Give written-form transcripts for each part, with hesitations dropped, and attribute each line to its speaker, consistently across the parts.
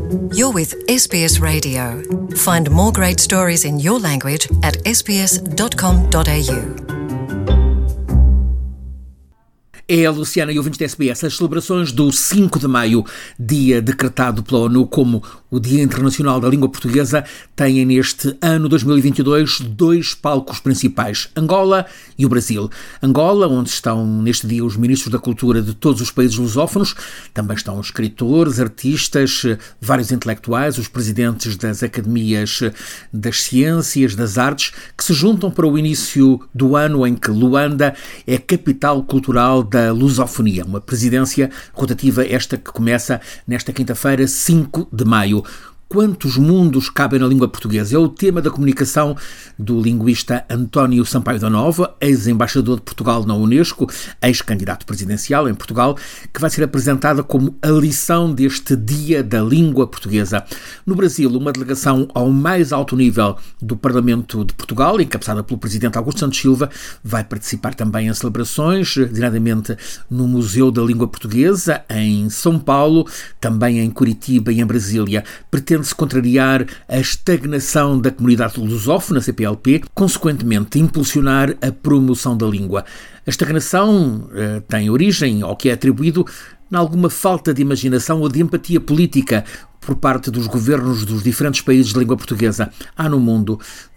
Speaker 1: You're with SBS Radio. Find more great stories in your language at sbs.com.au.
Speaker 2: É a Luciana e ouvintes da SBS. As celebrações do 5 de maio, dia decretado pela ONU como o Dia Internacional da Língua Portuguesa, têm neste ano 2022 dois palcos principais, Angola e o Brasil. Angola, onde estão neste dia os ministros da cultura de todos os países lusófonos, também estão escritores, artistas, vários intelectuais, os presidentes das academias das ciências, das artes, que se juntam para o início do ano em que Luanda é capital cultural da lusofonia, uma presidência rotativa esta que começa nesta quinta-feira, 5 de maio. Quantos mundos cabem na língua portuguesa? É o tema da comunicação do linguista António Sampaio da Nova, ex-embaixador de Portugal na Unesco, ex-candidato presidencial em Portugal, que vai ser apresentada como a lição deste Dia da Língua Portuguesa. No Brasil, uma delegação ao mais alto nível do Parlamento de Portugal, encabeçada pelo presidente Augusto Santos Silva, vai participar também em celebrações, designadamente no Museu da Língua Portuguesa, em São Paulo, também em Curitiba e em Brasília. Pretende-se contrariar a estagnação da comunidade lusófona, CPLP, consequentemente impulsionar a promoção da língua. A estagnação tem origem, ao que é atribuído, em alguma falta de imaginação ou de empatia política por parte dos governos dos diferentes países de língua portuguesa. Há no mundo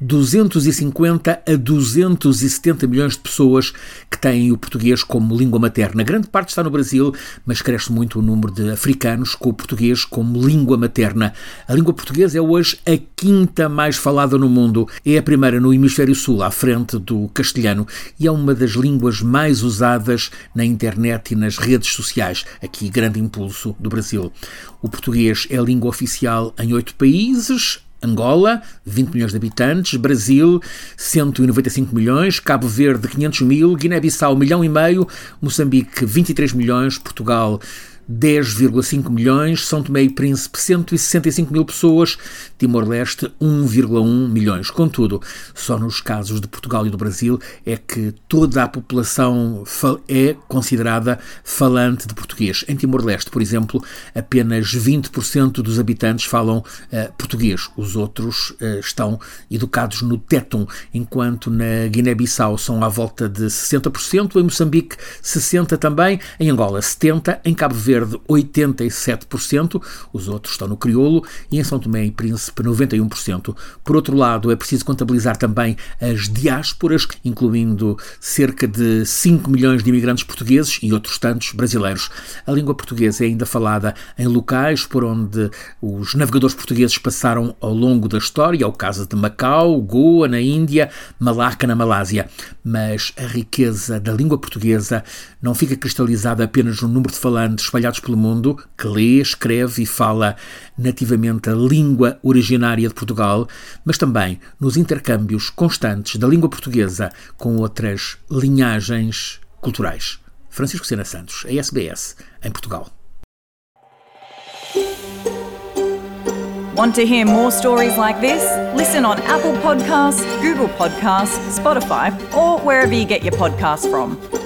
Speaker 2: 250 a 270 milhões de pessoas que têm o português como língua materna. Grande parte está no Brasil, mas cresce muito o número de africanos com o português como língua materna. A língua portuguesa é hoje a quinta mais falada no mundo. É a primeira no hemisfério sul, à frente do castelhano, e é uma das línguas mais usadas na internet e nas redes sociais. Aqui, grande impulso do Brasil. O português é a língua oficial em 8 países: Angola, 20 milhões de habitantes, Brasil, 195 milhões, Cabo Verde, 500 mil, Guiné-Bissau, 1,5 milhão, Moçambique, 23 milhões, Portugal, 10,5 milhões, São Tomé e Príncipe, 165 mil pessoas, Timor-Leste, 1,1 milhões. Contudo, só nos casos de Portugal e do Brasil é que toda a população é considerada falante de português. Em Timor-Leste, por exemplo, apenas 20% dos habitantes falam português. Os outros estão educados no tétum, enquanto na Guiné-Bissau são à volta de 60%, em Moçambique 60% também, em Angola 70%, em Cabo Verde 87%, os outros estão no crioulo, e em São Tomé e Príncipe 91%. Por outro lado, é preciso contabilizar também as diásporas, incluindo cerca de 5 milhões de imigrantes portugueses e outros tantos brasileiros. A língua portuguesa é ainda falada em locais por onde os navegadores portugueses passaram ao longo da história, é o caso de Macau, Goa na Índia, Malaca na Malásia. Mas a riqueza da língua portuguesa não fica cristalizada apenas no número de falantes espalhados pelo mundo, que lê, escreve e fala nativamente a língua originária de Portugal, mas também nos intercâmbios constantes da língua portuguesa com outras linhagens culturais. Francisco Sena Santos, a SBS, em Portugal.
Speaker 3: Want to hear more stories like this? Listen on Apple Podcasts, Google Podcasts, Spotify, or wherever you get your podcasts from.